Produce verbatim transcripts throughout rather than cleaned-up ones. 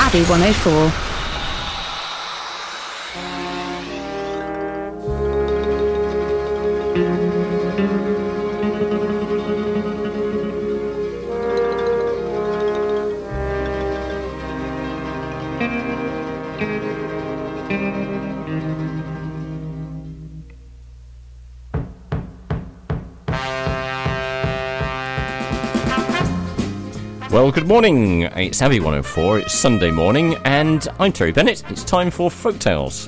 Abbey one oh four. Well, good morning. It's Abbey one oh four. It's Sunday morning, and I'm Terry Bennett. It's time for Folk Tales.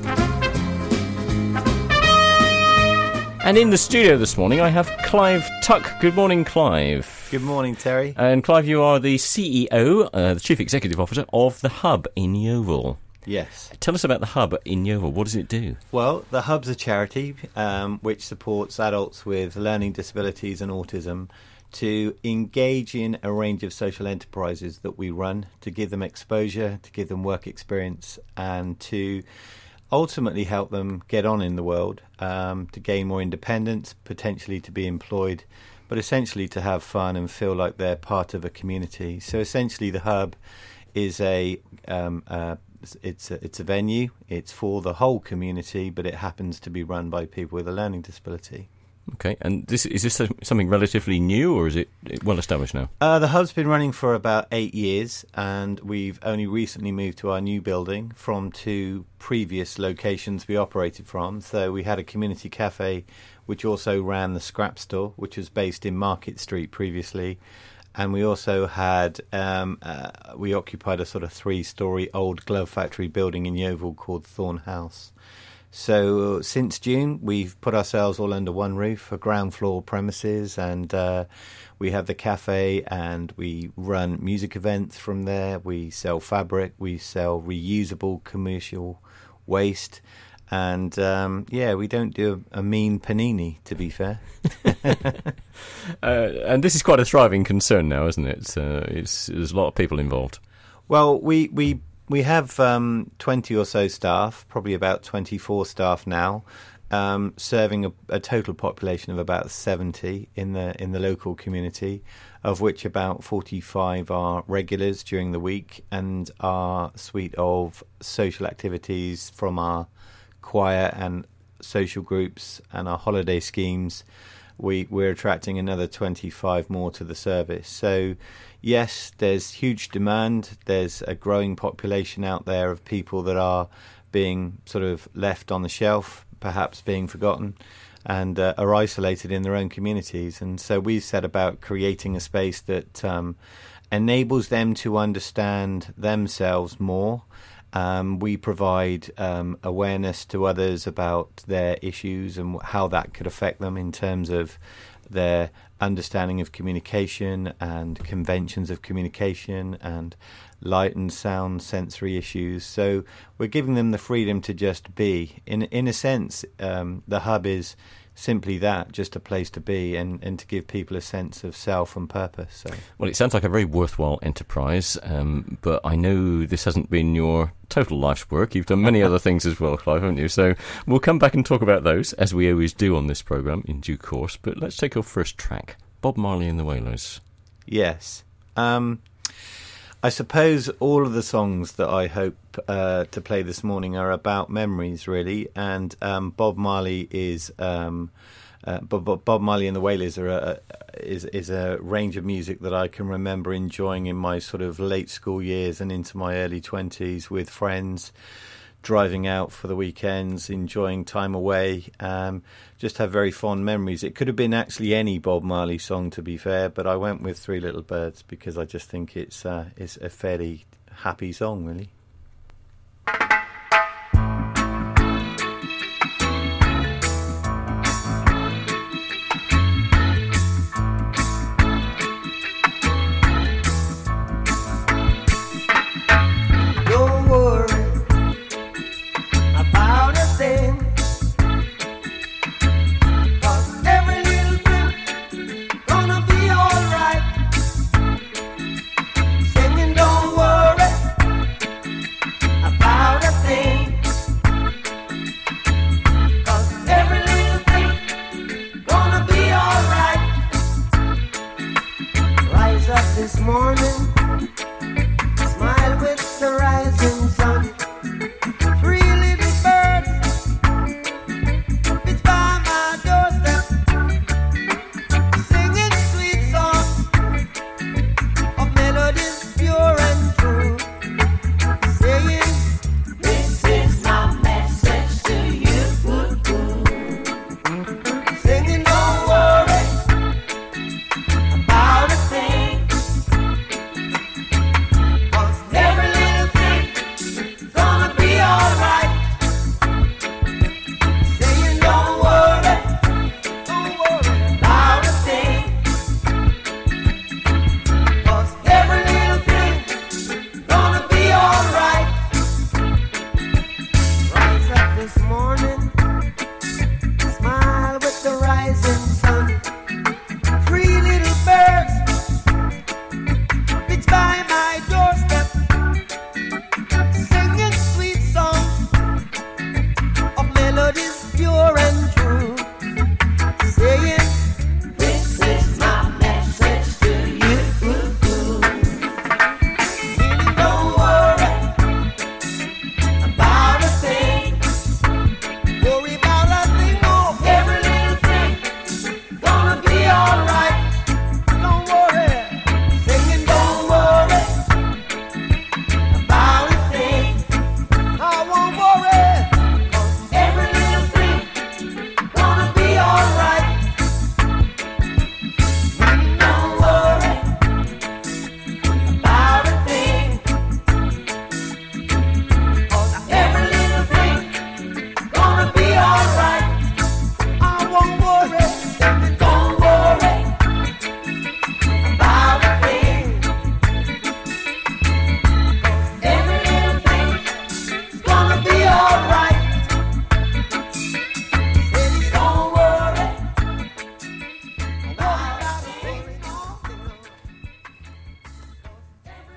And in the studio this morning, I have Clive Tuck. Good morning, Clive. Good morning, Terry. And Clive, you are the C E O, uh, the Chief Executive Officer of the Hub in Yeovil. Yes. Tell us about the Hub in Yeovil. What does it do? Well, the Hub's a charity um, which supports adults with learning disabilities and autism to engage in a range of social enterprises that we run, to give them exposure, to give them work experience, and to ultimately help them get on in the world, um, to gain more independence, potentially to be employed, but essentially to have fun and feel like they're part of a community. So essentially the Hub is a um, uh, it's a, it's a venue. It's for the whole community, but it happens to be run by people with a learning disability. Okay, and this is this something relatively new, or is it well established now? Uh, the Hub's been running for about eight years, and we've only recently moved to our new building from two previous locations we operated from. So we had a community cafe, which also ran the scrap store, which was based in Market Street previously. And we also had, um, uh, we occupied a sort of three-storey old glove factory building in Yeovil called Thorn House. So since June, we've put ourselves all under one roof for ground floor premises, and uh, we have the cafe, and we run music events from there. We sell fabric, we sell reusable commercial waste, and um, yeah, we don't do a, a mean panini, to be fair. uh, and this is quite a thriving concern now, isn't it? Uh, it's, there's a lot of people involved. Well, we we. We have um, twenty or so staff, probably about twenty-four staff now, um, serving a, a total population of about seventy in the in the local community, of which about forty-five are regulars during the week, and our suite of social activities from our choir and social groups and our holiday schemes. We, we're attracting another twenty-five more to the service. So, yes, there's huge demand. There's a growing population out there of people that are being sort of left on the shelf, perhaps being forgotten, and uh, are isolated in their own communities. And so we've set about creating a space that um, enables them to understand themselves more. Um, we provide um, awareness to others about their issues and how that could affect them in terms of their understanding of communication and conventions of communication and light and sound sensory issues. So we're giving them the freedom to just be. In in a sense, um, the Hub is simply that, just a place to be, and, and to give people a sense of self and purpose. So. Well, it sounds like a very worthwhile enterprise, um, but I know this hasn't been your total life's work. You've done many other things as well, Clive, haven't you? So we'll come back and talk about those, as we always do on this programme, in due course. But let's take our first track, Bob Marley and the Wailers. Yes. Um, I suppose all of the songs that I hope uh, to play this morning are about memories, really. And um, Bob Marley is um, uh, Bob, Bob Marley and the Wailers are a, is is a range of music that I can remember enjoying in my sort of late school years and into my early twenties with friends, driving out for the weekends, enjoying time away, um, just have very fond memories. It could have been actually any Bob Marley song, to be fair, but I went with Three Little Birds because I just think it's uh, it's a fairly happy song, really.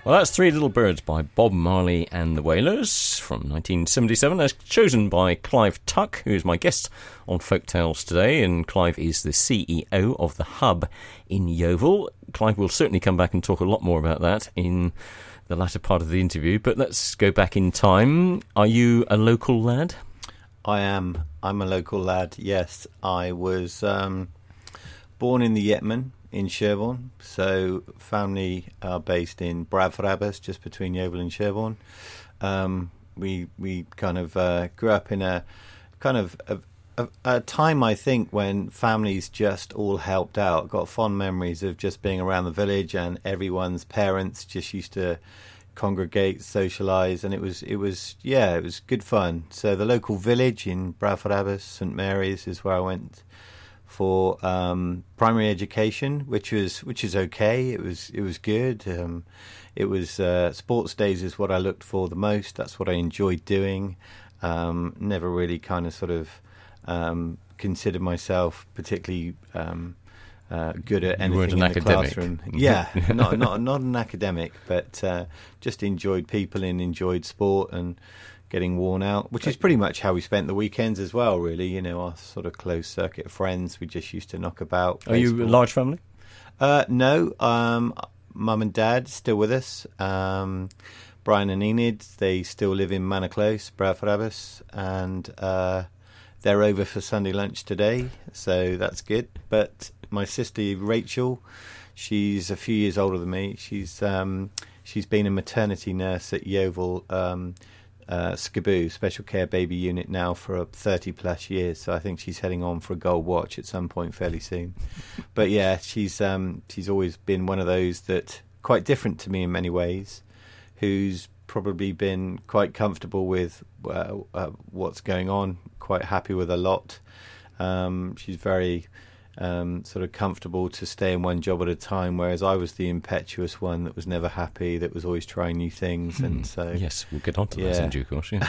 Well, that's Three Little Birds by Bob Marley and the Wailers from nineteen seventy-seven, as chosen by Clive Tuck, who is my guest on Folk Tales today. And Clive is the C E O of the Hub in Yeovil. Clive will certainly come back and talk a lot more about that in the latter part of the interview. But let's go back in time. Are you a local lad? I am. I'm a local lad, yes. I was um, born in the Yetman in Sherborne, so family are based in Bradford Abbas, just between Yeovil and Sherborne. Um, we we kind of uh, grew up in a kind of a, a, a time, I think, when families just all helped out. Got fond memories of just being around the village, and everyone's parents just used to congregate, socialise, and it was it was yeah, it was good fun. So the local village in Bradford Abbas, St Mary's, is where I went for um, primary education, which was which is okay. It was it was good. Um, it was uh, sports days is what I looked for the most. That's what I enjoyed doing. Um, never really kind of sort of um, considered myself particularly um, uh, good at anything in the academic. classroom. Yeah, not not not an academic, but uh, just enjoyed people and enjoyed sport and getting worn out, which is pretty much how we spent the weekends as well, really. You know, our sort of closed circuit of friends, we just used to knock about. Are you a large family? Uh, no, um, mum and dad still with us. Um, Brian and Enid, they still live in Manor Close, Bradford Abbas, and uh, they're over for Sunday lunch today, so that's good. But my sister Rachel, she's a few years older than me. She's um, she's been a maternity nurse at Yeovil um Uh, Skaboo, Special Care Baby Unit, now for thirty plus years, so I think she's heading on for a gold watch at some point fairly soon. But yeah, she's um, she's always been one of those that, quite different to me in many ways, who's probably been quite comfortable with uh, uh, what's going on, quite happy with a lot. Um, she's very Um, sort of comfortable to stay in one job at a time, whereas I was the impetuous one that was never happy, that was always trying new things. And so yes, we'll get on to yeah. that in due course. Yeah.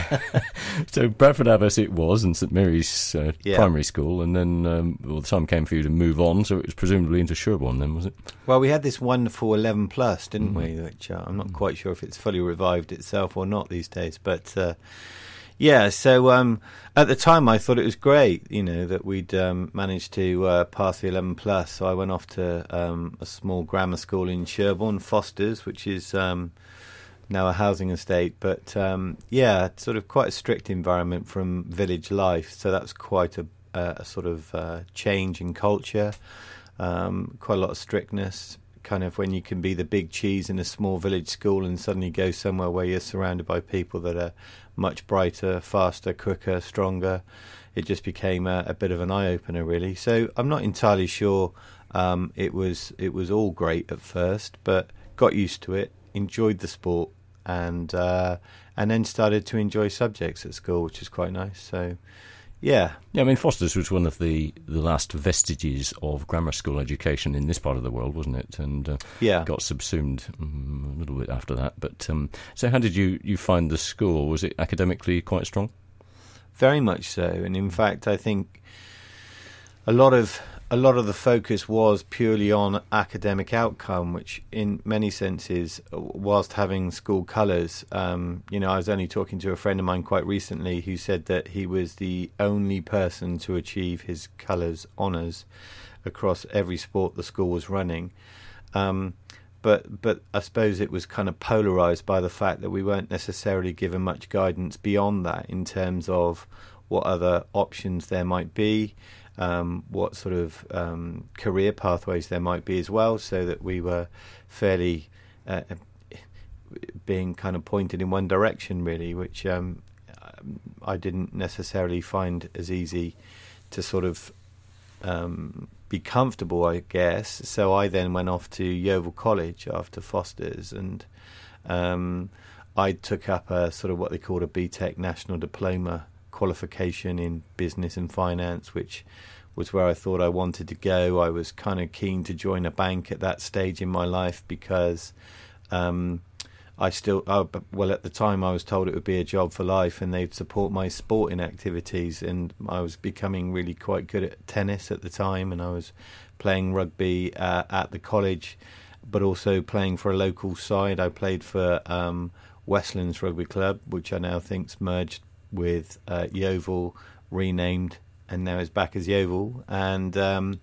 So Bradford Abbas it was, and St Mary's uh, yeah. primary school, and then um, well, the time came for you to move on, so it was presumably into Sherborne then, was it? Well, we had this wonderful eleven plus, didn't mm. we, which uh, I'm not mm. quite sure if it's fully revived itself or not these days, but uh, yeah, so um, at the time I thought it was great, you know, that we'd um, managed to uh, pass the eleven plus. So I went off to um, a small grammar school in Sherborne, Foster's, which is um, now a housing estate. But um, yeah, sort of quite a strict environment from village life. So that's quite a, a sort of uh, change in culture, um, quite a lot of strictness. Kind of when you can be the big cheese in a small village school and suddenly go somewhere where you're surrounded by people that are much brighter, faster, quicker, stronger. It just became a, a bit of an eye-opener, really. So I'm not entirely sure um, it was it was all great at first, but got used to it, enjoyed the sport, and uh, and then started to enjoy subjects at school, which is quite nice. So yeah. Yeah, I mean, Foster's was one of the, the last vestiges of grammar school education in this part of the world, wasn't it? And uh, yeah. got subsumed um, a little bit after that. But um, so how did you, you find the school? Was it academically quite strong? Very much so. And in fact, I think a lot of a lot of the focus was purely on academic outcome, which in many senses, whilst having school colours, um, you know, I was only talking to a friend of mine quite recently who said that he was the only person to achieve his colours honours across every sport the school was running. Um, but but I suppose it was kind of polarised by the fact that we weren't necessarily given much guidance beyond that in terms of what other options there might be, Um, what sort of um, career pathways there might be as well, so that we were fairly uh, being kind of pointed in one direction, really, which um, I didn't necessarily find as easy to sort of um, be comfortable, I guess. So I then went off to Yeovil College after Foster's, and um, I took up a sort of what they called a B Tech National Diploma qualification in business and finance, which was where I thought I wanted to go. I was kind of keen to join a bank at that stage in my life because um, I still, uh, well, at the time I was told it would be a job for life and they'd support my sporting activities, and I was becoming really quite good at tennis at the time, and I was playing rugby uh, at the college. but also playing for a local side. I played for um, Westlands Rugby Club, which I now think's merged with uh, Yeovil, renamed, and now is back as Yeovil. And um,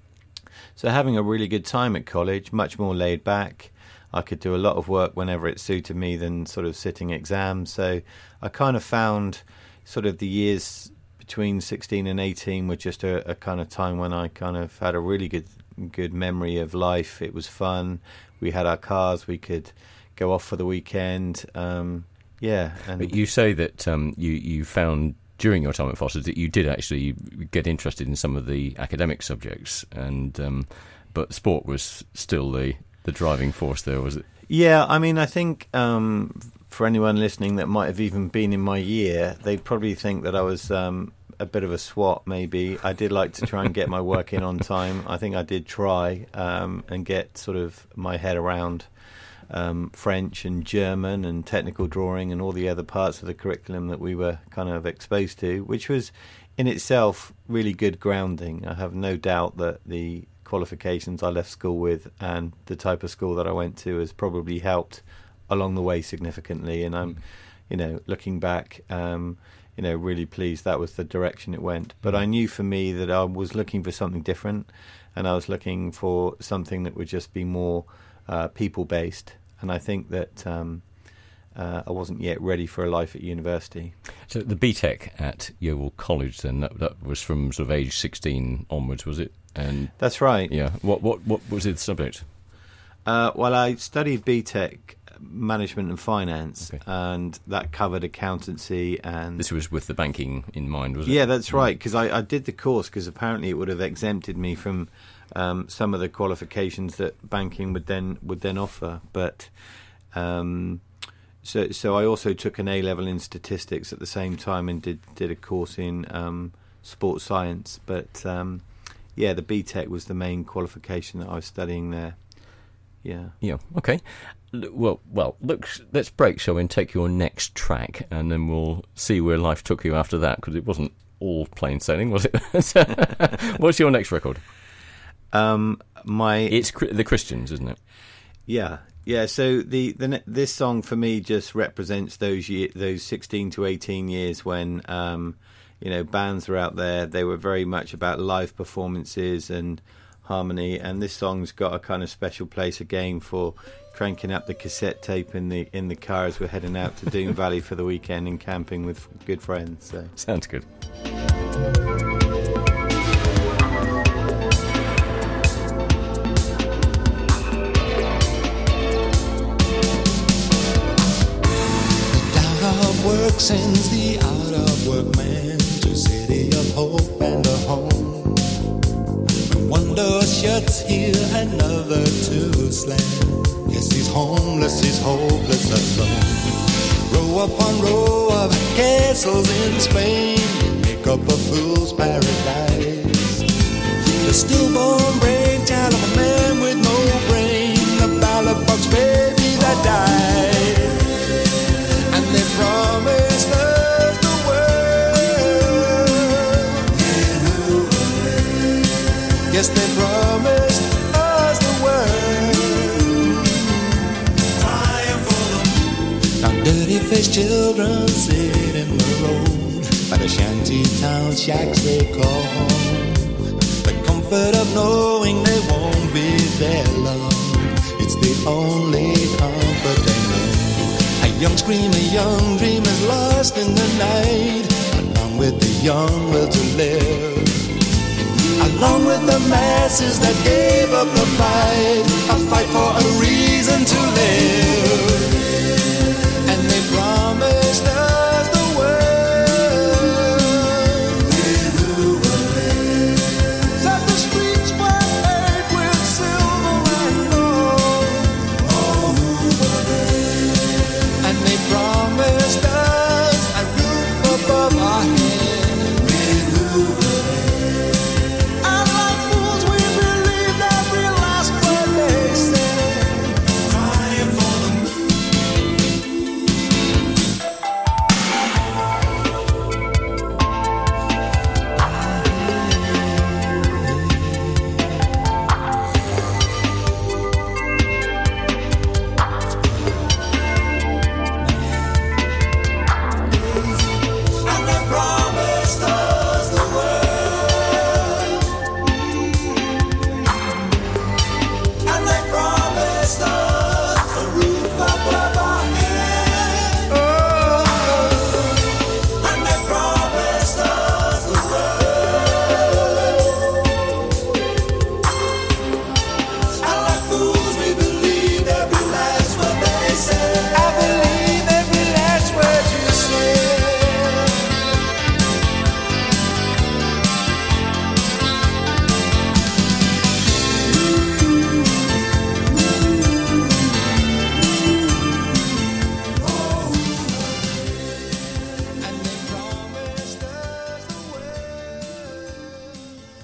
so having a really good time at college, much more laid back. I could do a lot of work whenever it suited me than sort of sitting exams. So I kind of found sort of the years between sixteen and eighteen were just a, a kind of time when I kind of had a really good good memory of life. It was fun. We had our cars. We could go off for the weekend. Um, yeah. And but you say that um, you, you found during your time at Foster's that you did actually get interested in some of the academic subjects, and um, but sport was still the, the driving force there, was it? Yeah, I mean, I think um, for anyone listening that might have even been in my year, they'd probably think that I was um, a bit of a swot, maybe. I did like to try and get my work in on time. I think I did try um, and get sort of my head around um, French and German and technical drawing and all the other parts of the curriculum that we were kind of exposed to, which was in itself really good grounding. I have no doubt that the qualifications I left school with and the type of school that I went to has probably helped along the way significantly. And I'm, you know, looking back, um, you know, really pleased that was the direction it went. But I knew for me that I was looking for something different, and I was looking for something that would just be more uh, people-based. And I think that um, uh, I wasn't yet ready for a life at university. So the B Tech at Yeovil College, then, that, that was from sort of age sixteen onwards, was it? And that's right. Yeah. What what what was the subject? Uh, well, I studied B Tech Management and Finance, okay. And that covered accountancy. And this was with the banking in mind, was it? Yeah, that's right. Because I, I did the course because apparently it would have exempted me from um, some of the qualifications that banking would then would then offer. But um, so so I also took an A level in statistics at the same time and did did a course in um, sports science. But um, yeah, the B Tech was the main qualification that I was studying there. Yeah. Yeah. Okay. Well, well. Look, let's break, shall we, and take your next track, and then we'll see where life took you after that, because it wasn't all plain sailing, was it? What's your next record? Um, my it's the Christians, isn't it? Yeah. Yeah. So the, the this song for me just represents those year, those sixteen to eighteen years when um, you know, bands were out there. They were very much about live performances and harmony, and this song's got a kind of special place again for cranking up the cassette tape in the in the car as we're heading out to Doon Valley for the weekend and camping with good friends. So sounds good. The doubt of work sends the out of work man to city of hope and a home. One door shuts here, another to slam. Yes, he's homeless, he's hopeless, alone. Row upon row of castles in Spain make up a fool's paradise. The stillborn brainchild of a man with no brain, the ballot box baby that died. And they promised us the world. Yes, they promised us the world. Crying for them. Now dirty-faced children sit in the road by the shanty town shacks they call home. The comfort of knowing they won't be there long, it's the only comfort they know. A young scream, a young dream is lost in the night, along with the young will to live. Along with the masses that gave up the fight, a fight for a reason to live. And they promised us the world. Set the streets were paved with silver and gold. And they promised us a roof above our heads.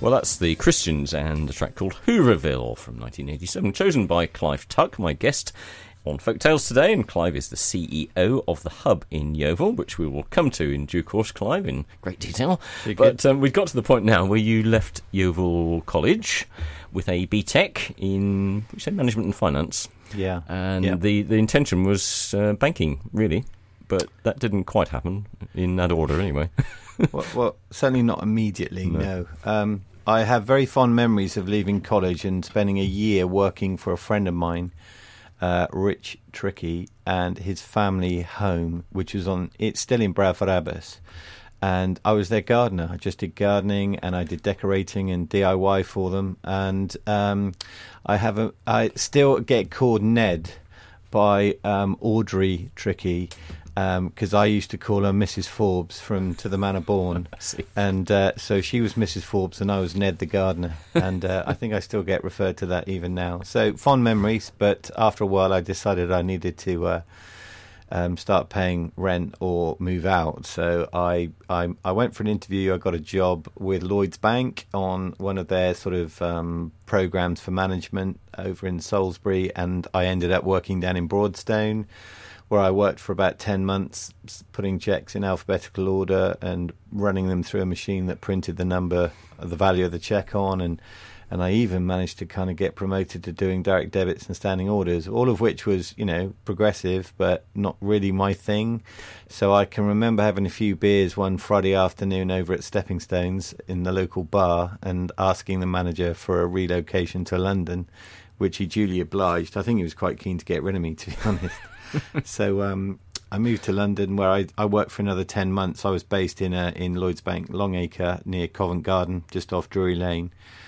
Well, that's the Christians and a track called Hooverville from nineteen eighty-seven, chosen by Clive Tuck, my guest on Folk Tales today, and Clive is the C E O of the Hub in Yeovil, which we will come to in due course, Clive, in great detail. You're but um, we've got to the point now where you left Yeovil College with a B Tech in, you say, management and finance. Yeah. And yeah. the, the intention was uh, banking, really, but that didn't quite happen in that order anyway. well, well, certainly not immediately, no. No. Um, I have very fond memories of leaving college and spending a year working for a friend of mine, Uh, Rich Tricky, and his family home, which was on, it's still in Bradford Abbas, and I was their gardener. I just did gardening and I did decorating and D I Y for them, and um, I have a, I still get called Ned by um, Audrey Tricky, because um, I used to call her Missus Forbes from To the Manor Born, and uh, so she was Missus Forbes and I was Ned the gardener, and uh, I think I still get referred to that even now. So fond memories, but after a while I decided I needed to uh, um, start paying rent or move out. So I, I I went for an interview. I got a job with Lloyds Bank on one of their sort of um, programs for management over in Salisbury, and I ended up working down in Broadstone, where I worked for about ten months, putting checks in alphabetical order and running them through a machine that printed the number, the value of the check on, and and I even managed to kind of get promoted to doing direct debits and standing orders, all of which was, you know, progressive, but not really my thing. So I can remember having a few beers one Friday afternoon over at Stepping Stones in the local bar and asking the manager for a relocation to London, which he duly obliged. I think he was quite keen to get rid of me, to be honest. So um, I moved to London, where I, I worked for another ten months. I was based in uh, in Lloyds Bank, Longacre, near Covent Garden, just off Drury Lane,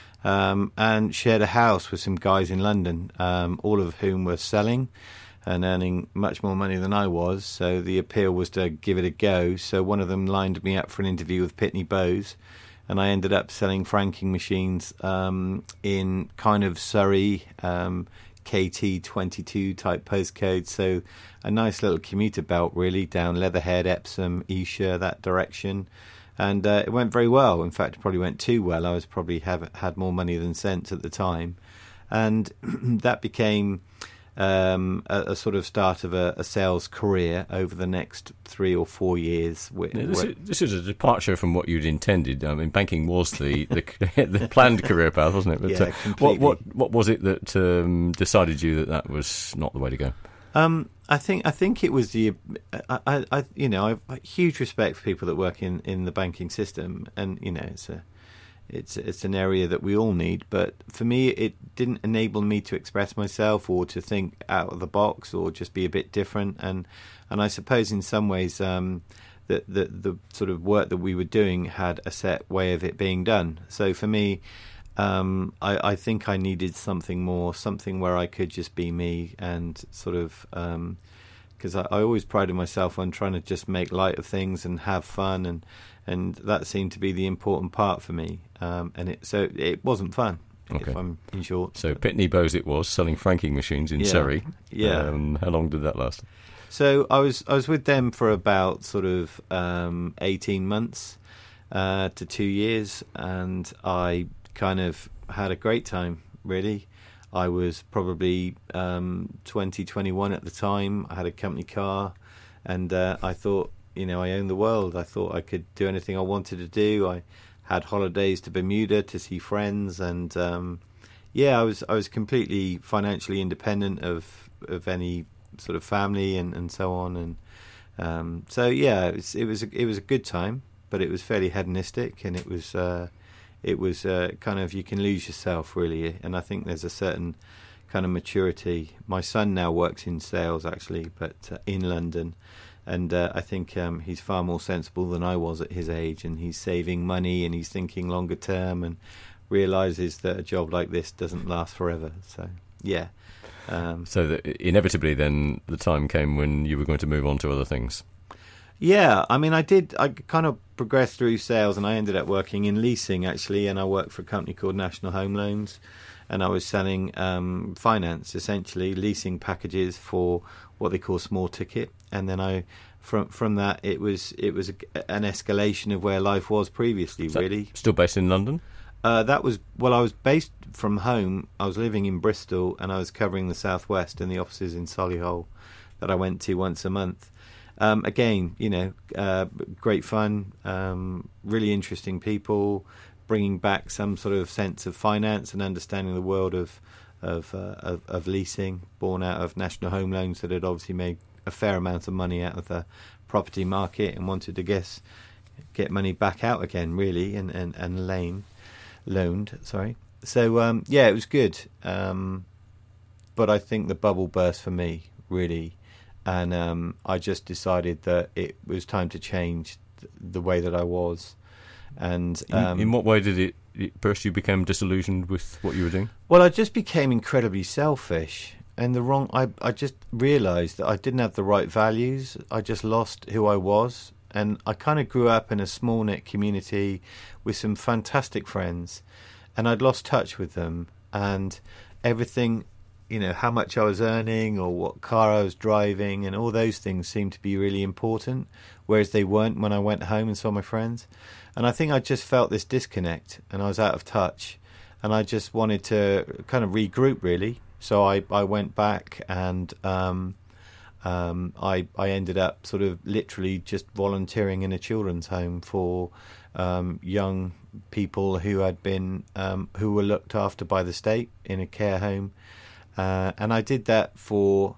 um, and shared a house with some guys in London, um, all of whom were selling and earning much more money than I was. So the appeal was to give it a go. So one of them lined me up for an interview with Pitney Bowes, and I ended up selling franking machines um, in kind of Surrey, um, K T twenty-two type postcode, so a nice little commuter belt really, down Leatherhead, Epsom, Esher, that direction, and uh, it went very well. In fact, it probably went too well. I was probably have had more money than sense at the time, and that became um, a, a sort of start of a, a sales career over the next three or four years. With, yeah, this, is, this is a departure from what you'd intended. I mean, banking was the the, the planned career path, wasn't it? But, yeah, uh, completely. What what what was it that um, decided you that that was not the way to go? Um, I think I think it was the I, I, I you know I've got huge respect for people that work in, in the banking system, and you know it's a it's it's an area that we all need. But for me, it didn't enable me to express myself or to think out of the box or just be a bit different. And and I suppose in some ways um, that the the sort of work that we were doing had a set way of it being done. So for me, Um, I, I think I needed something more, something where I could just be me and sort of, because um, I, I always prided myself on trying to just make light of things and have fun, and, and that seemed to be the important part for me. Um, and it, so it wasn't fun, okay. if I'm in short. So Pitney Bowes it was, selling franking machines in yeah. Surrey. Yeah. Um, how long did that last? So I was I was with them for about sort of um, eighteen months uh, to two years, and I kind of had a great time, really. I was probably um, twenty, twenty-one at the time. I had a company car, and uh, I thought, you know, I owned the world. I thought I could do anything I wanted to do. I had holidays to Bermuda to see friends, and um, yeah, I was I was completely financially independent of of any sort of family and, and so on. And um, so yeah, it was it was a, it was a good time, but it was fairly hedonistic, and it was. Uh, It was uh, kind of, you can lose yourself, really, and I think there's a certain kind of maturity. My son now works in sales, actually, but uh, in London, and uh, I think um, he's far more sensible than I was at his age, and he's saving money, and he's thinking longer term, and realises that a job like this doesn't last forever. So, yeah. Um, so that inevitably, then, the time came when you were going to move on to other things. Yeah, I mean, I did, I kind of progressed through sales, and I ended up working in leasing, actually, and I worked for a company called National Home Loans, and I was selling um, finance, essentially, leasing packages for what they call small ticket, and then I, from from that, it was it was a, an escalation of where life was previously, really. Still based in London? Uh, that was, well, I was based from home. I was living in Bristol, and I was covering the Southwest and the offices in Solihull that I went to once a month. Um, again, you know, uh, great fun, um, really interesting people, bringing back some sort of sense of finance and understanding the world of of, uh, of of leasing, born out of National Home Loans that had obviously made a fair amount of money out of the property market and wanted to guess get money back out again, really, and and and lane, loaned. Sorry. So um, yeah, it was good, um, but I think the bubble burst for me, really. And um, I just decided that it was time to change th- the way that I was. And um, in, in what way did it, it burst? You became disillusioned with what you were doing? Well, I just became incredibly selfish, and the wrong. I I just realised that I didn't have the right values. I just lost who I was, and I kind of grew up in a small knit community with some fantastic friends, and I'd lost touch with them, and everything. You know, how much I was earning or what car I was driving and all those things seemed to be really important, whereas they weren't when I went home and saw my friends. And I think I just felt this disconnect and I was out of touch, and I just wanted to kind of regroup, really. So I, I went back and um, um, I, I ended up sort of literally just volunteering in a children's home for um, young people who had been um, who were looked after by the state in a care home. Uh, and I did that for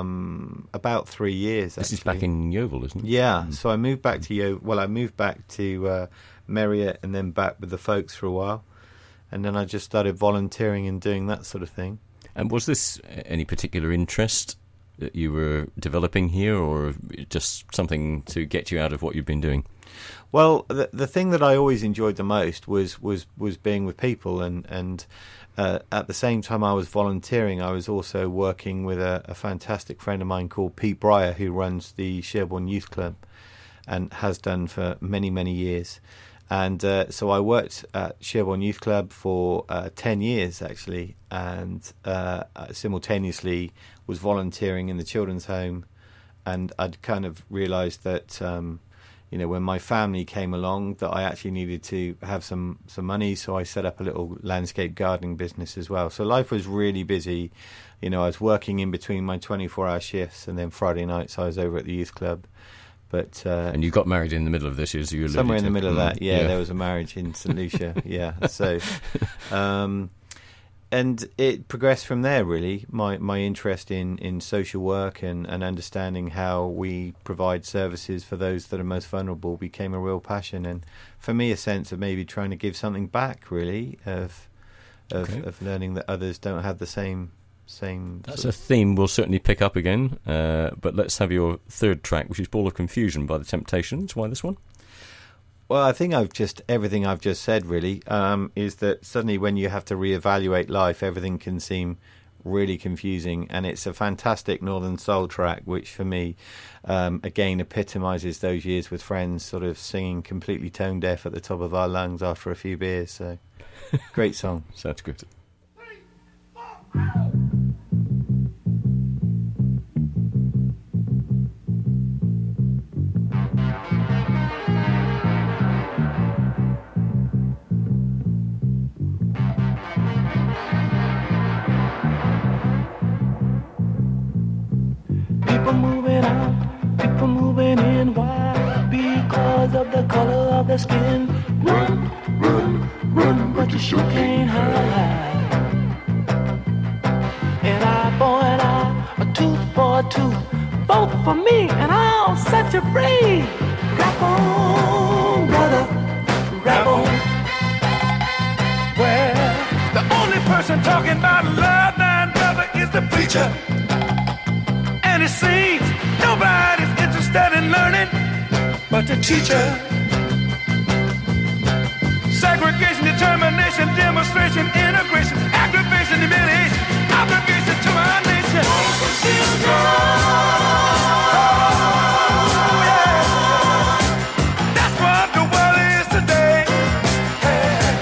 um, about three years. This actually. is back in Yeovil, isn't it? Yeah. Mm. So I moved back to Yeovil. Well, I moved back to uh, Merriott and then back with the folks for a while. And then I just started volunteering and doing that sort of thing. And was this any particular interest that you were developing here, or just something to get you out of what you've been doing? Well, the the thing that I always enjoyed the most was was, was being with people, and and uh, at the same time I was volunteering, I was also working with a, a fantastic friend of mine called Pete Breyer, who runs the Sherborne Youth Club and has done for many, many years. And uh, so I worked at Sherborne Youth Club for uh, ten years, actually, and uh, simultaneously was volunteering in the children's home. And I'd kind of realised that, um, you know, when my family came along, that I actually needed to have some, some money. So I set up a little landscape gardening business as well. So life was really busy. You know, I was working in between my twenty-four hour shifts, and then Friday nights I was over at the youth club. But uh, and you got married in the middle of this, as you alluded somewhere in to. the middle of that, yeah, yeah. There was a marriage in Saint Lucia, yeah. So, um, and it progressed from there. Really, my my interest in, in social work and, and understanding how we provide services for those that are most vulnerable became a real passion, and for me, a sense of maybe trying to give something back. Really, of of, Okay. of learning that others don't have the same. Same That's sort a of theme we'll certainly pick up again, uh, but let's have your third track, which is Ball of Confusion by The Temptations. Why this one? Well, I think I've just, everything I've just said really, um, is that suddenly when you have to reevaluate life, everything can seem really confusing, and it's a fantastic Northern Soul track, which for me, um, again, epitomises those years with friends, sort of singing completely tone deaf at the top of our lungs after a few beers. So, great song. Sounds good. People moving out, people moving in. Why? Because of the color of their skin. Run, run, run, but you sure can't hide. An eye for an eye, a tooth for a tooth. Vote for me and I'll set you free. Rap on, brother, rap on. Well, the only person talking about love, man, brother, is the preacher. And it seems nobody's interested in learning but the teacher. Segregation, determination, demonstration, integration, aggravation, humiliation, obligation to our nation. Oh, yeah. That's what the world is today. Hey.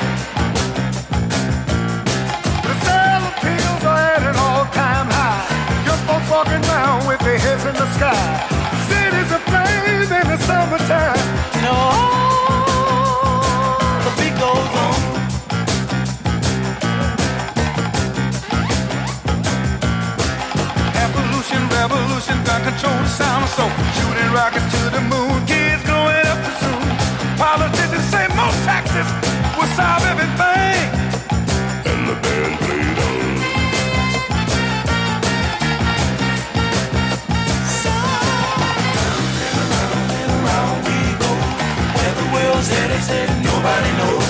The sale of pills are at an all-time high. Young folks walking around with their heads in the sky. Cities aflame in the summertime. You know, the beat goes on. rockets to the moon, kids growing up too soon. Politicians say more taxes will solve everything. And the band played on. So round and around and around we go. Where the world's headed, said nobody knows.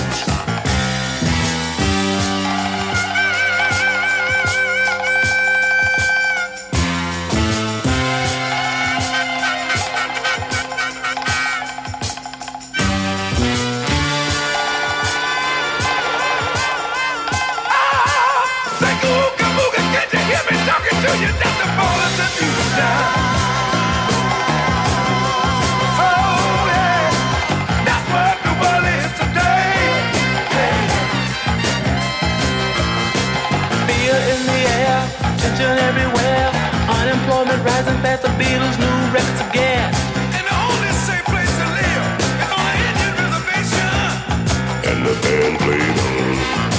Everywhere, unemployment rising fast, the Beatles' new records again. And the only safe place to live is on an Indian reservation. And the band played on.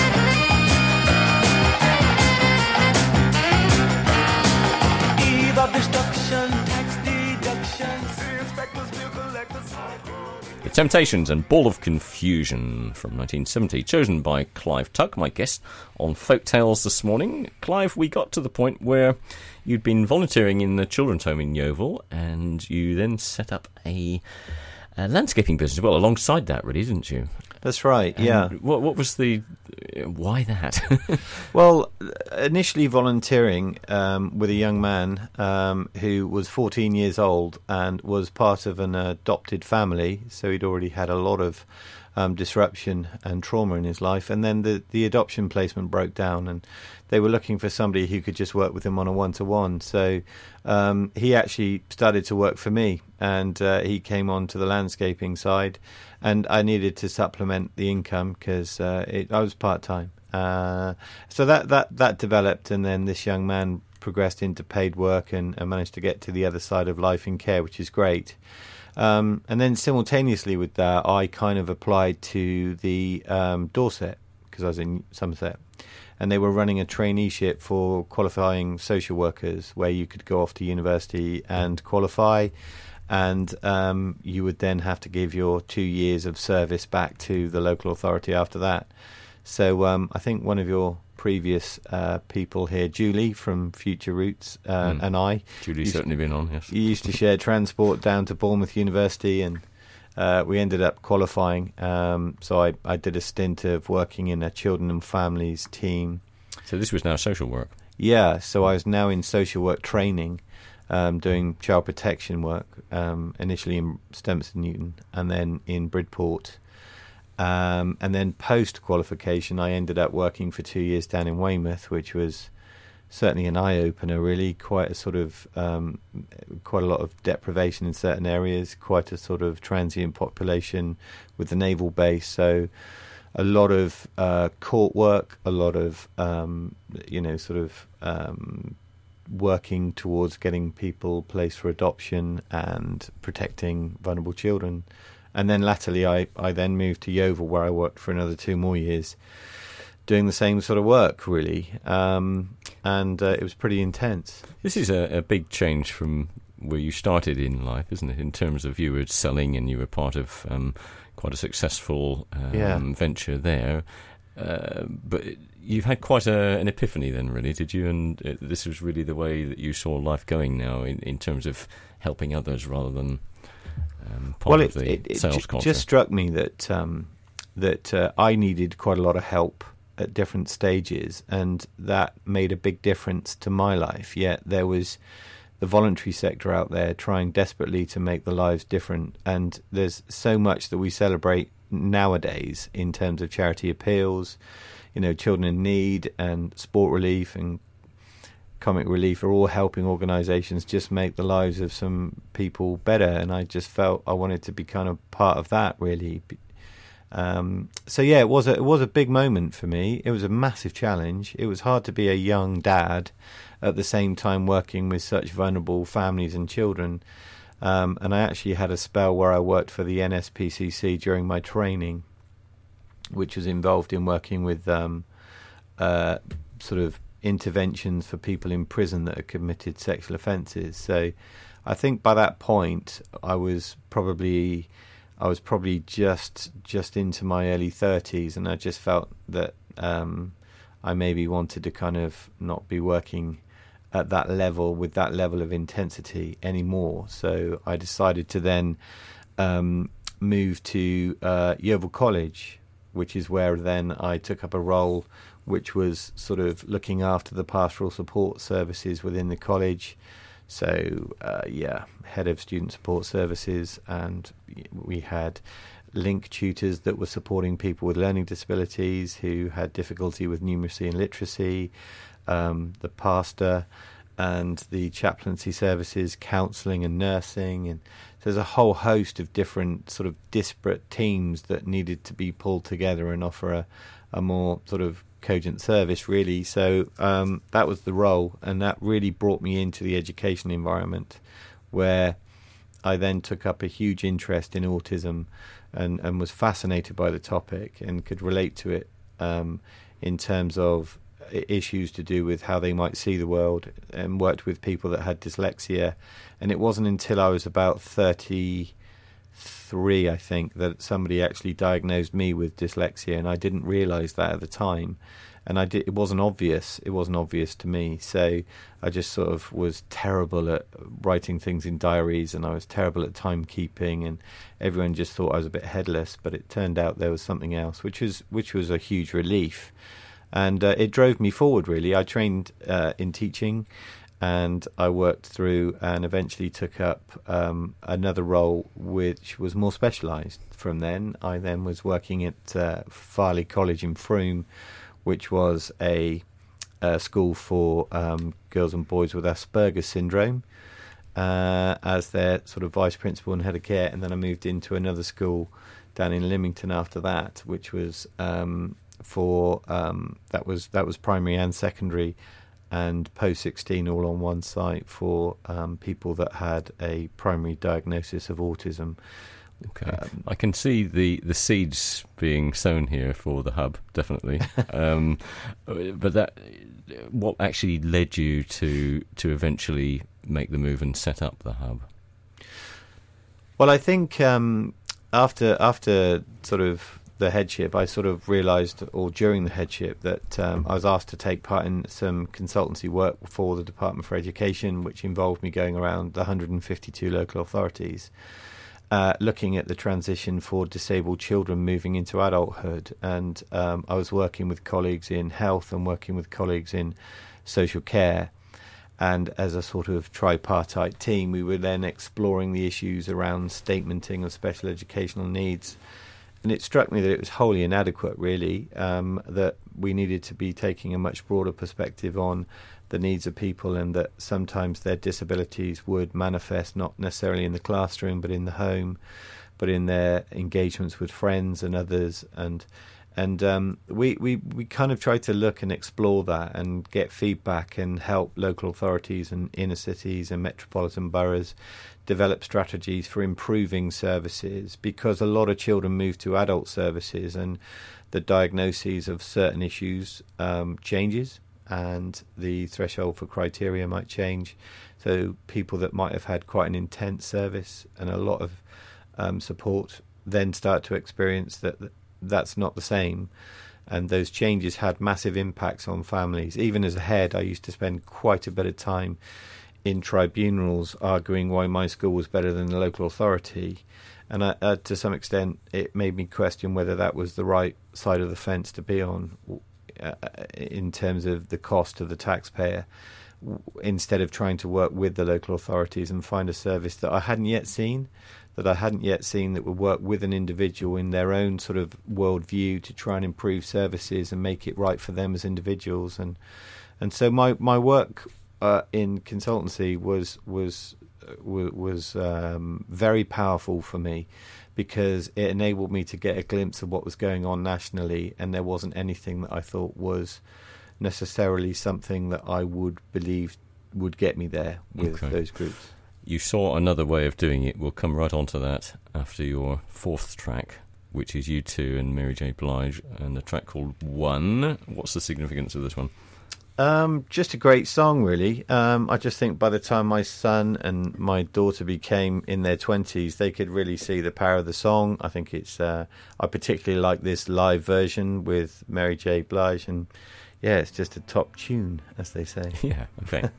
Eve of destruction, tax deduction, inspectors, bill collectors. The Temptations and Ball of Confusion from nineteen seventy, chosen by Clive Tuck, my guest on Folk Tales this morning. Clive, we got to the point where you'd been volunteering in the children's home in Yeovil, and you then set up a, a landscaping business. Well, alongside that, really, didn't you? That's right, And yeah. What, what was the... Why that? Well, initially volunteering um, with a young man um, who was fourteen years old and was part of an adopted family, so he'd already had a lot of um, disruption and trauma in his life. And then the, the adoption placement broke down, and they were looking for somebody who could just work with him on a one-to-one. So um, he actually started to work for me, and uh, he came on to the landscaping side. And I needed to supplement the income because uh, I was part-time. Uh, so that, that, that developed, and then this young man progressed into paid work and, and managed to get to the other side of life in care, which is great. Um, and then simultaneously with that, I kind of applied to the um, Dorset, because I was in Somerset. And they were running a traineeship for qualifying social workers where you could go off to university and qualify. And um, you would then have to give your two years of service back to the local authority after that. So um, I think one of your previous uh, people here, Julie from Future Roots, uh, mm. and I... Julie's certainly been on, yes. You used to share transport down to Bournemouth University, and uh, we ended up qualifying. Um, so I, I did a stint of working in a children and families team. So this was now social work? Yeah, so I was now in social work training. Um, doing child protection work, um, initially in Stemson Newton and then in Bridport. Um, and then post-qualification, I ended up working for two years down in Weymouth, which was certainly an eye-opener, really. Quite a sort of, um, quite a lot of deprivation in certain areas, quite a sort of transient population with the naval base. So a lot of uh, court work, a lot of, um, you know, sort of... Um, working towards getting people placed for adoption and protecting vulnerable children. And then latterly I, I then moved to Yeovil, where I worked for another two more years doing the same sort of work, really. Um, and uh, it was pretty intense. This is a, a big change from where you started in life, isn't it? In terms of you were selling and you were part of um, quite a successful um, yeah. venture there. Uh, but you've had quite a, an epiphany then, really, did you? And uh, this was really the way that you saw life going now in, in terms of helping others rather than um, part well, of it, the it, it sales ju- culture. It just struck me that um, that uh, I needed quite a lot of help at different stages, and that made a big difference to my life. Yet there was the voluntary sector out there trying desperately to make the lives different, and there's so much that we celebrate nowadays in terms of charity appeals. You know, Children in Need and Sport Relief and Comic Relief are all helping organisations just make the lives of some people better, and I just felt I wanted to be kind of part of that, really. Um, so yeah, it was a, it was a big moment for me. It was a massive challenge. It was hard to be a young dad at the same time working with such vulnerable families and children. Um, and I actually had a spell where I worked for the N S P C C during my training, which was involved in working with um, uh, sort of interventions for people in prison that had committed sexual offences. So I think by that point I was probably I was probably just just into my early thirties, and I just felt that um, I maybe wanted to kind of not be working at that level with that level of intensity anymore. So I decided to then um, move to uh, Yeovil College, which is where then I took up a role which was sort of looking after the pastoral support services within the college. So, uh, yeah, head of student support services, and we had link tutors that were supporting people with learning disabilities who had difficulty with numeracy and literacy, um, the pastor and the chaplaincy services, counselling and nursing. And so there's a whole host of different sort of disparate teams that needed to be pulled together and offer a, a more sort of cogent service, really. So um, that was the role, and that really brought me into the education environment, where I then took up a huge interest in autism and, and was fascinated by the topic and could relate to it um, in terms of issues to do with how they might see the world, and worked with people that had dyslexia. And it wasn't until I was about thirty-three, I think, that somebody actually diagnosed me with dyslexia, and I didn't realise that at the time. And I did, it wasn't obvious. It wasn't obvious to me. So I just sort of was terrible at writing things in diaries, and I was terrible at timekeeping, and everyone just thought I was a bit headless. But it turned out there was something else, which was which was a huge relief. And uh, it drove me forward, really. I trained uh, in teaching, and I worked through and eventually took up um, another role which was more specialised. From then, I then was working at uh, Farley College in Frome, which was a, a school for um, girls and boys with Asperger's syndrome, uh, as their sort of vice principal and head of care. And then I moved into another school down in Lymington after that, which was um, for um, that was that was primary and secondary, and post sixteen all on one site for um, people that had a primary diagnosis of autism. Okay, um, I can see the, the seeds being sown here for the hub, definitely. um, but that, what actually led you to to eventually make the move and set up the hub? Well, I think um, after after sort of the headship, I sort of realised, or during the headship, that um, I was asked to take part in some consultancy work for the Department for Education, which involved me going around the one hundred fifty-two local authorities, uh, looking at the transition for disabled children moving into adulthood. And um, I was working with colleagues in health and working with colleagues in social care. And as a sort of tripartite team, we were then exploring the issues around statementing of special educational needs. And it struck me that it was wholly inadequate, really, um, that we needed to be taking a much broader perspective on the needs of people, and that sometimes their disabilities would manifest not necessarily in the classroom but in the home, but in their engagements with friends and others. And and um, we, we, we kind of tried to look and explore that and get feedback and help local authorities and inner cities and metropolitan boroughs develop strategies for improving services, because a lot of children move to adult services and the diagnoses of certain issues um, changes, and the threshold for criteria might change. So people that might have had quite an intense service and a lot of um, support then start to experience that that's not the same. And those changes had massive impacts on families. Even as a head, I used to spend quite a bit of time in tribunals arguing why my school was better than the local authority. And I, uh, to some extent, it made me question whether that was the right side of the fence to be on uh, in terms of the cost to the taxpayer, instead of trying to work with the local authorities and find a service that I hadn't yet seen, that I hadn't yet seen that would work with an individual in their own sort of worldview to try and improve services and make it right for them as individuals. And and so my, my work Uh, in consultancy was was was, was um, very powerful for me, because it enabled me to get a glimpse of what was going on nationally, and there wasn't anything that I thought was necessarily something that I would believe would get me there with Okay. those groups. You saw another way of doing it. We'll come right on to that after your fourth track, which is U two and Mary J. Blige, and a track called One. What's the significance of this one? Um, just a great song, really. Um, I just think by the time my son and my daughter became in their twenties, they could really see the power of the song. I think it's. Uh, I particularly like this live version with Mary J. Blige, and yeah, it's just a top tune, as they say. Yeah. Okay.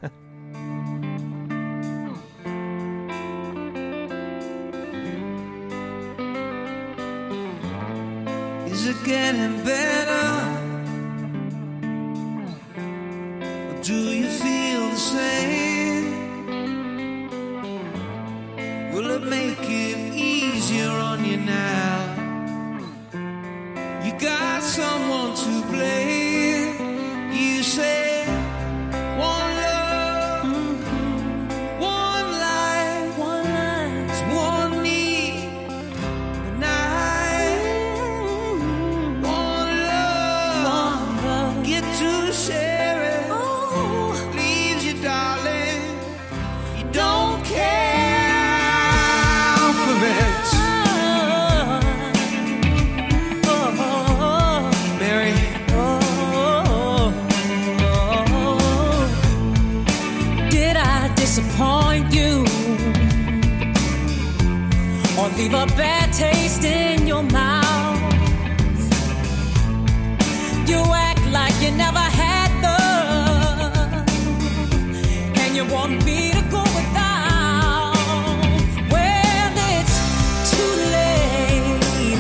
Is it getting better? Do you feel the same? Will it make it easier on you now? You got someone to blame. You say one love, mm-hmm. one life, one life, it's one need, and I, mm-hmm. one love, one love, get to share. Disappoint you or leave a bad taste in your mouth? You act like you never had love, and you want me to go without. Well, it's too late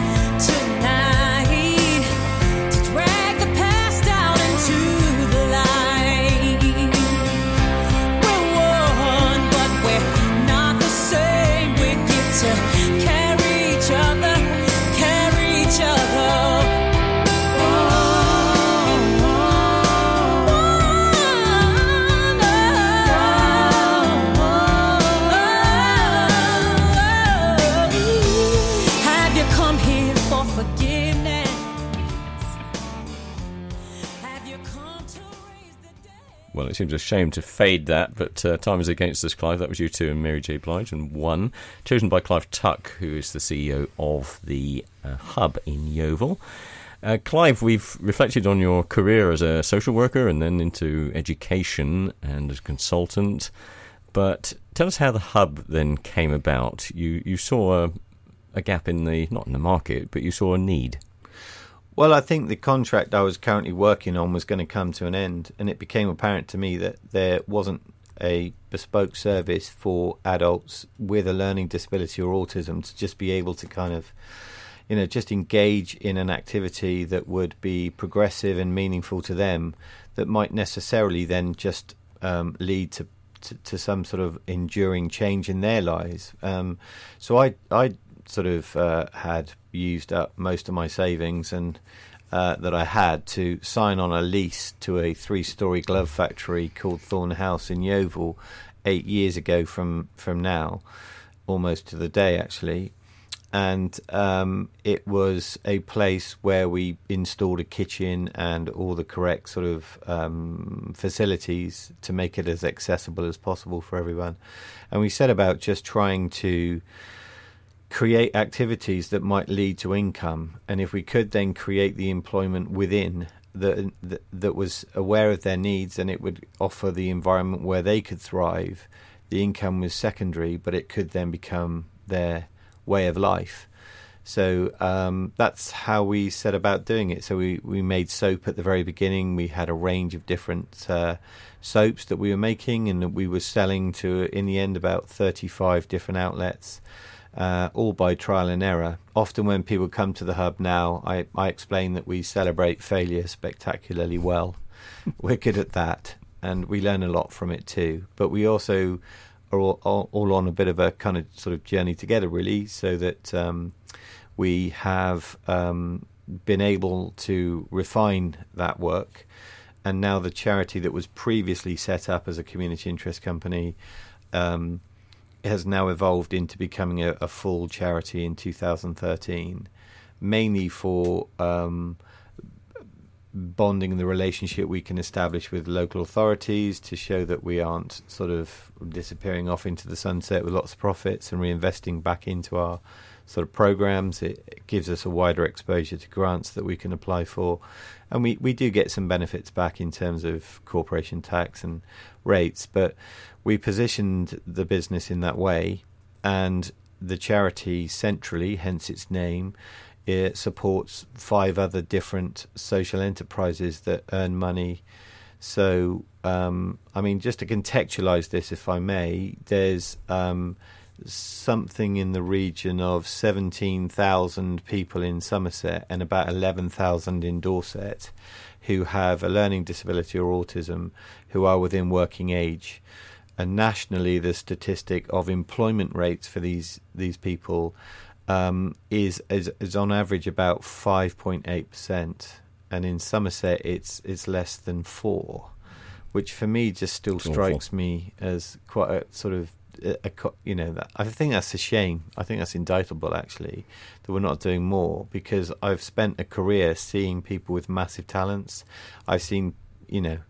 tonight to drag the past out into the light. To carry each other, carry each other. Oh, oh, oh, oh. Have you come here for forgiveness? Have you come to raise the dead? Well, it seems a shame to fade that, but uh, time is against us, Clive. That was you two and Mary J. Blige, and one, chosen by Clive Tuck, who is the C E O of the uh, Hub in Yeovil. Uh, Clive, we've reflected on your career as a social worker and then into education and as a consultant, but tell us how the Hub then came about. You you saw a, a gap in the, not in the market, but you saw a need. Well, I think the contract I was currently working on was going to come to an end, and it became apparent to me that there wasn't a bespoke service for adults with a learning disability or autism to just be able to kind of, you know, just engage in an activity that would be progressive and meaningful to them, that might necessarily then just um, lead to, to to some sort of enduring change in their lives. Um, so I I sort of uh, had used up most of my savings and uh, that I had to sign on a lease to a three-storey glove factory called Thorn House in Yeovil eight years ago from from now, almost to the day actually. And um, it was a place where we installed a kitchen and all the correct sort of um, facilities to make it as accessible as possible for everyone. And we set about just trying to create activities that might lead to income, and if we could then create the employment within that, that that was aware of their needs, and it would offer the environment where they could thrive. The income was secondary, but it could then become their way of life. So um, that's how we set about doing it. So we, we made soap at the very beginning. We had a range of different uh, soaps that we were making, and that we were selling to, in the end, about thirty-five different outlets. Uh, all by trial and error. Often when people come to the Hub now, I, I explain that we celebrate failure spectacularly well. We're good at that, and we learn a lot from it too. But we also are all, all, all on a bit of a kind of sort of journey together, really, so that um, we have um, been able to refine that work. And now the charity that was previously set up as a community interest company um, has now evolved into becoming a, a full charity in two thousand thirteen, mainly for um, bonding the relationship we can establish with local authorities to show that we aren't sort of disappearing off into the sunset with lots of profits and reinvesting back into our sort of programs. It, it gives us a wider exposure to grants that we can apply for. And we, we do get some benefits back in terms of corporation tax and rates, but we positioned the business in that way, and the charity centrally, hence its name, it supports five other different social enterprises that earn money. So, um, I mean, just to contextualise this, if I may, there's um, something in the region of seventeen thousand people in Somerset and about eleven thousand in Dorset who have a learning disability or autism who are within working age. And nationally, the statistic of employment rates for these these people um, is, is is on average about five point eight percent, and in Somerset it's it's less than four, which for me just still It's strikes awful. me as quite a sort of a, a, co- you know that I think that's a shame. I think that's indictable actually that we're not doing more, because I've spent a career seeing people with massive talents. I've seen, you know,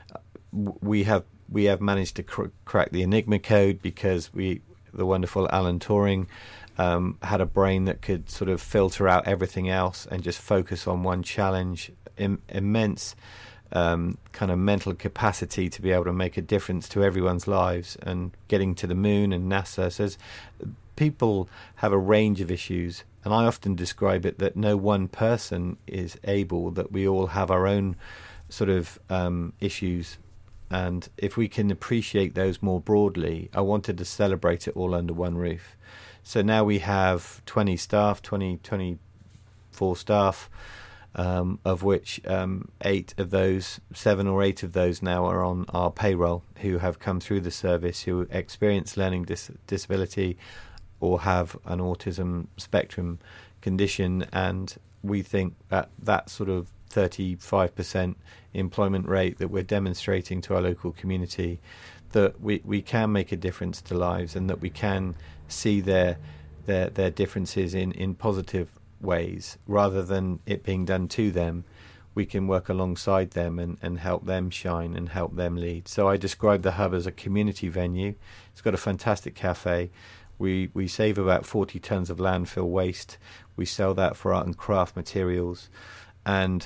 w- we have. We have managed to cr- crack the Enigma code because we, the wonderful Alan Turing, um, had a brain that could sort of filter out everything else and just focus on one challenge. Im- immense um, kind of mental capacity to be able to make a difference to everyone's lives, and getting to the moon and NASA. So people have a range of issues, and I often describe it that no one person is able, that we all have our own sort of um, issues. And if we can appreciate those more broadly, I wanted to celebrate it all under one roof. So now we have twenty staff, twenty, twenty-four staff, um, of which um, eight of those, seven or eight of those now are on our payroll, who have come through the service, who experience learning dis- disability or have an autism spectrum condition. And we think that that sort of thirty-five percent employment rate that we're demonstrating to our local community, that we, we can make a difference to lives, and that we can see their their their differences in, in positive ways, rather than it being done to them. We can work alongside them and, and help them shine and help them lead. So I describe the hub as a community venue. It's got a fantastic cafe. We we save about forty tonnes of landfill waste. We sell that for art and craft materials, and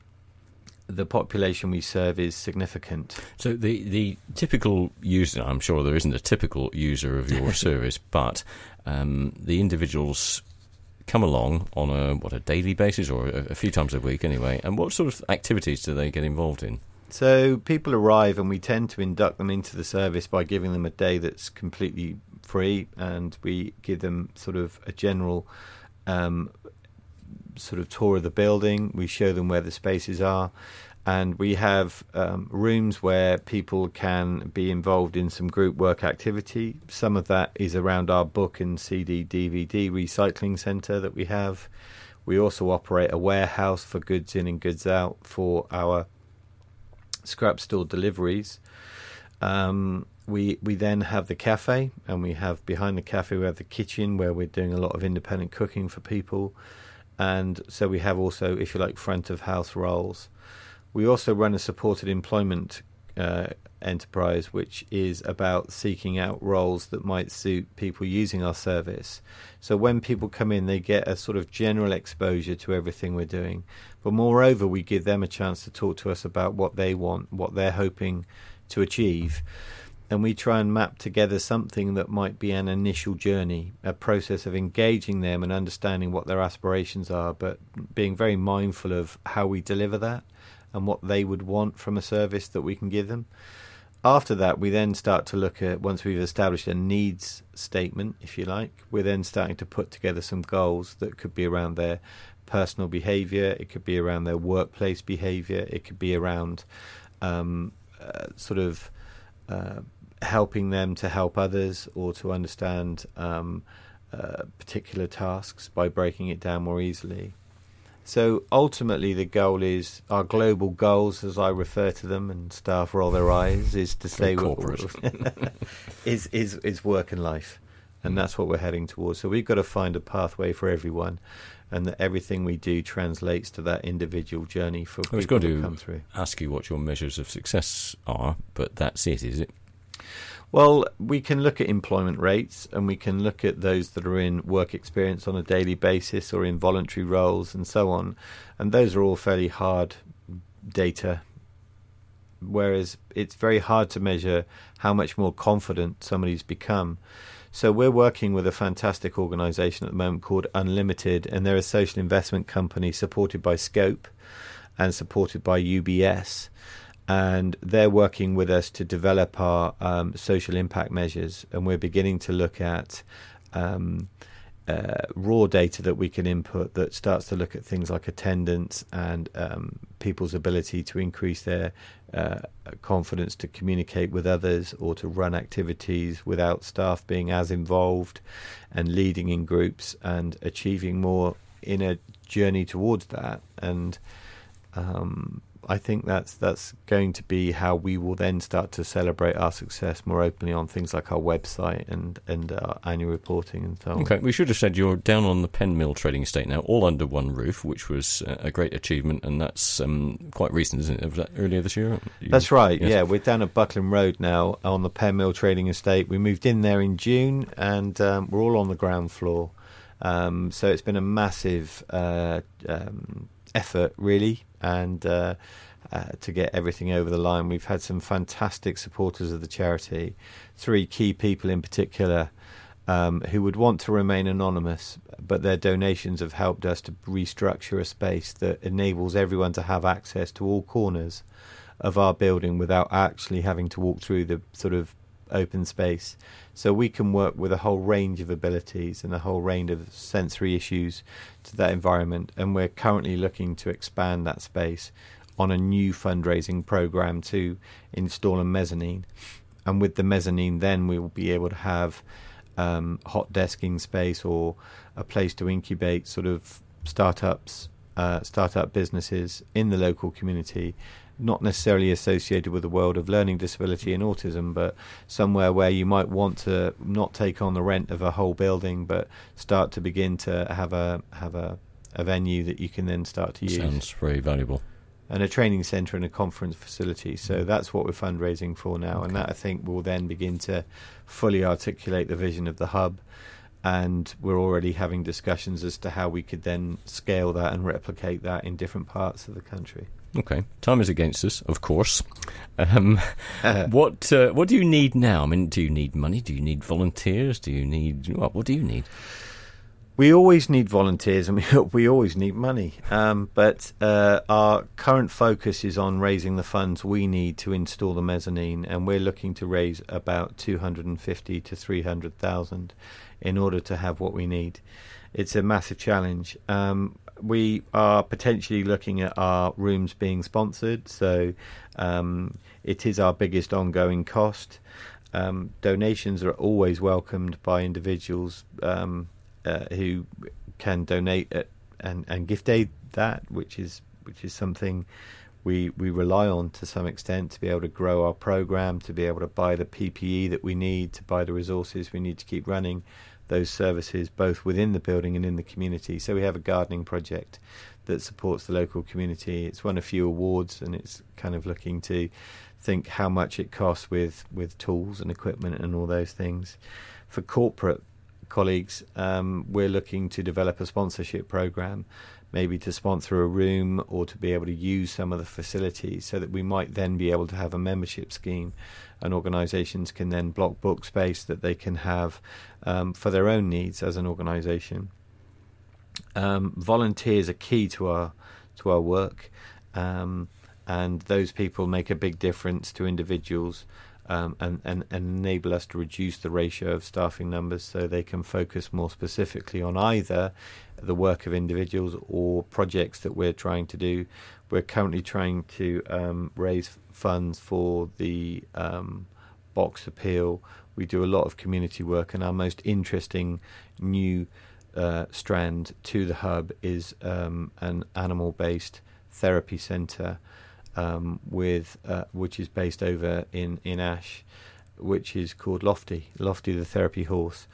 the population we serve is significant. So the, the typical user, I'm sure there isn't a typical user of your service, but um, the individuals come along on a what a daily basis, or a, a few times a week anyway, and what sort of activities do they get involved in? So people arrive, and we tend to induct them into the service by giving them a day that's completely free, and we give them sort of a general um sort of tour of the building. We show them where the spaces are, and we have um, rooms where people can be involved in some group work activity. Some of that is around our book and C D, D V D recycling centre that we have. We also operate a warehouse for goods in and goods out for our scrap store deliveries. Um, we we then have the cafe, and we have behind the cafe we have the kitchen, where we're doing a lot of independent cooking for people. And so we have also, if you like, front of house roles. We also run a supported employment uh, enterprise, which is about seeking out roles that might suit people using our service. So when people come in, they get a sort of general exposure to everything we're doing. But moreover, we give them a chance to talk to us about what they want, what they're hoping to achieve. And we try and map together something that might be an initial journey, a process of engaging them and understanding what their aspirations are, but being very mindful of how we deliver that and what they would want from a service that we can give them. After that, we then start to look at, once we've established a needs statement, if you like, we're then starting to put together some goals that could be around their personal behaviour, it could be around their workplace behaviour, it could be around um, uh, sort of uh, helping them to help others, or to understand um, uh, particular tasks by breaking it down more easily. So ultimately the goal is, our global goals, as I refer to them, and staff roll their eyes, is to stay corporate. is, is is work and life. and Mm. that's what we're heading towards. So we've got to find a pathway for everyone, and that everything we do translates to that individual journey for I was people going to to come through. ask you what your measures of success are, but that's it, is it? Well, we can look at employment rates, and we can look at those that are in work experience on a daily basis or in voluntary roles and so on. And those are all fairly hard data, whereas it's very hard to measure how much more confident somebody's become. So we're working with a fantastic organisation at the moment called Unlimited, and they're a social investment company supported by Scope and supported by U B S. And they're working with us to develop our um, social impact measures, and we're beginning to look at um, uh, raw data that we can input that starts to look at things like attendance and um, people's ability to increase their uh, confidence to communicate with others or to run activities without staff being as involved, and leading in groups and achieving more in a journey towards that. And um, I think that's that's going to be how we will then start to celebrate our success more openly on things like our website and, and our annual reporting and so on. Okay, we should have said you're down on the Penn Mill trading estate now, all under one roof, which was uh, a great achievement, and that's um, quite recent, isn't it? Was that earlier this year? You, That's right, yes. yeah. We're down at Buckland Road now on the Penn Mill trading estate. We moved in there in June, and um, we're all on the ground floor. Um, so it's been a massive uh, um, effort, really, and uh, uh, to get everything over the line. We've had some fantastic supporters of the charity, three key people in particular, um, who would want to remain anonymous, but their donations have helped us to restructure a space that enables everyone to have access to all corners of our building without actually having to walk through the sort of open space. So we can work with a whole range of abilities and a whole range of sensory issues to that environment, and we're currently looking to expand that space on a new fundraising program to install a mezzanine. And with the mezzanine, then we will be able to have um, hot desking space or a place to incubate sort of startups, uh, startup businesses in the local community, not necessarily associated with the world of learning disability and autism, but somewhere where you might want to not take on the rent of a whole building, but start to begin to have a have a, a venue that you can then start to use. Sounds very valuable. And a training centre and a conference facility. So that's what we're fundraising for now, and that I think will then begin to fully articulate the vision of the hub. And we're already having discussions as to how we could then scale that and replicate that in different parts of the country. Okay, time is against us, of course. Um, what uh, what do you need now? I mean, do you need money? Do you need volunteers? Do you need what? What do you need? We always need volunteers, and we we always need money. Um, but uh, our current focus is on raising the funds we need to install the mezzanine, and we're looking to raise about two hundred and fifty to three hundred thousand in order to have what we need. It's a massive challenge. Um, we are potentially looking at our rooms being sponsored, so um, it is our biggest ongoing cost. Um, donations are always welcomed by individuals um, uh, who can donate at, and, and gift aid that, which is which is something we we rely on to some extent to be able to grow our program, to be able to buy the P P E that we need, to buy the resources we need to keep running those services both within the building and in the community. So we have a gardening project that supports the local community. It's won a few awards, and it's kind of looking to think how much it costs with, with tools and equipment and all those things. For corporate colleagues, um, we're looking to develop a sponsorship program, maybe to sponsor a room or to be able to use some of the facilities, so that we might then be able to have a membership scheme, and organisations can then block book space that they can have um, for their own needs as an organisation. Um, volunteers are key to our to our work, um, and those people make a big difference to individuals. Um, and, and, and enable us to reduce the ratio of staffing numbers so they can focus more specifically on either the work of individuals or projects that we're trying to do. We're currently trying to um, raise funds for the um, box appeal. We do a lot of community work, and our most interesting new uh, strand to the hub is um, an animal-based therapy centre, Um, with uh, which is based over in, in Ash, which is called Lofty, Lofty the Therapy Horse,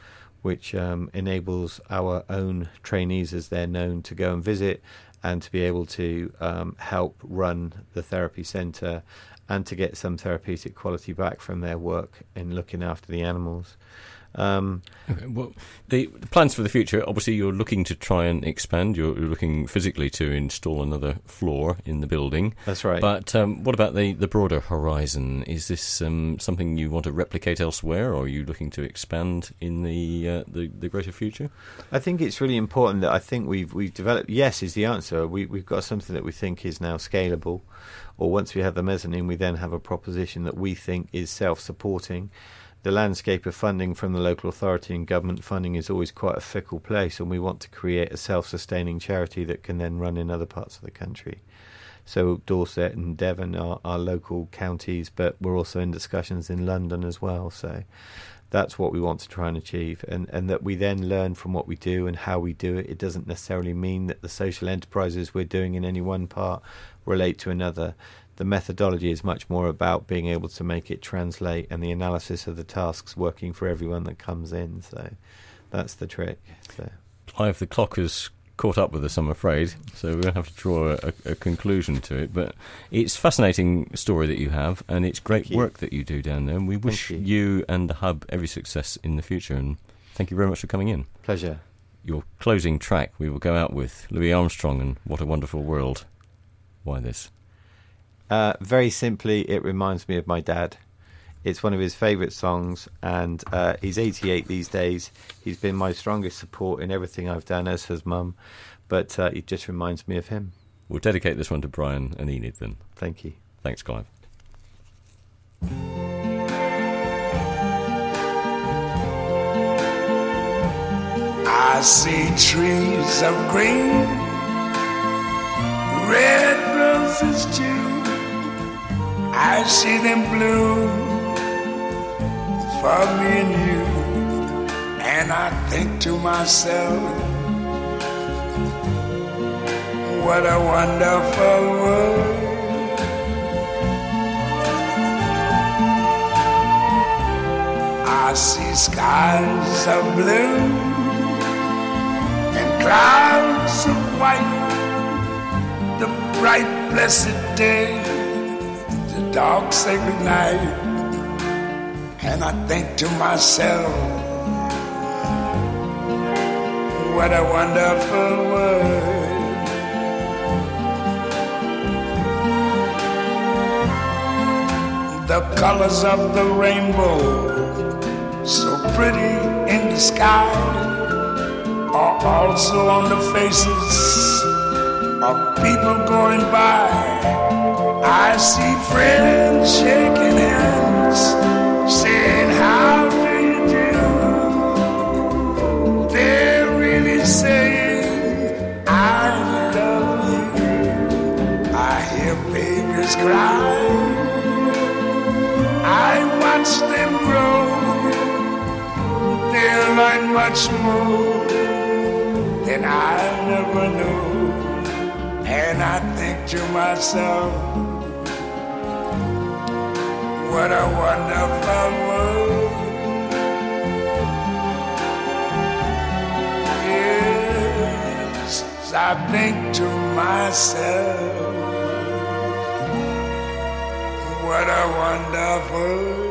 which um, enables our own trainees, as they're known, to go and visit and to be able to um, help run the therapy centre and to get some therapeutic quality back from their work in looking after the animals. Um, okay, well, the, the plans for the future, obviously you're looking to try and expand. You're, you're looking physically to install another floor in the building. That's right. But um, what about the, the broader horizon? Is this um, something you want to replicate elsewhere, or are you looking to expand in the, uh, the the greater future? I think it's really important that I think we've we've developed. Yes, is the answer. We we've got something that we think is now scalable, or once we have the mezzanine, we then have a proposition that we think is self-supporting. The landscape of funding from the local authority and government funding is always quite a fickle place, and we want to create a self-sustaining charity that can then run in other parts of the country. So Dorset and Devon are our local counties, but we're also in discussions in London as well. So that's what we want to try and achieve, and, and that we then learn from what we do and how we do it. It doesn't necessarily mean that the social enterprises we're doing in any one part relate to another. The methodology is much more about being able to make it translate, and the analysis of the tasks working for everyone that comes in. So that's the trick. So. Clive, the clock has caught up with us, I'm afraid, so we're going to have to draw a, a conclusion to it. But it's a fascinating story that you have, and it's great work that you do down there. And we wish you. you and the Hub every success in the future. And thank you very much for coming in. Pleasure. Your closing track, we will go out with Louis Armstrong and What a Wonderful World. Why this? Uh, very simply, it reminds me of my dad. It's one of his favourite songs, and uh, he's eighty-eight these days. He's been my strongest support in everything I've done, as has Mum, but uh, it just reminds me of him. We'll dedicate this one to Brian and Enid then. Thank you. Thanks, Clive. I see trees of green, red roses too. I see them bloom for me and you, and I think to myself, what a wonderful world. I see skies of blue and clouds of white, the bright blessed day, the dark sacred night, and I think to myself, what a wonderful world. The colors of the rainbow, so pretty in the sky, are also on the faces of people going by. I see friends shaking hands, saying, how do you do? They're really saying, I love you. I hear babies cry, I watch them grow. They'll learn much more than I never knew. And I think to myself, what a wonderful world. Yes, I think to myself, what a wonderful world.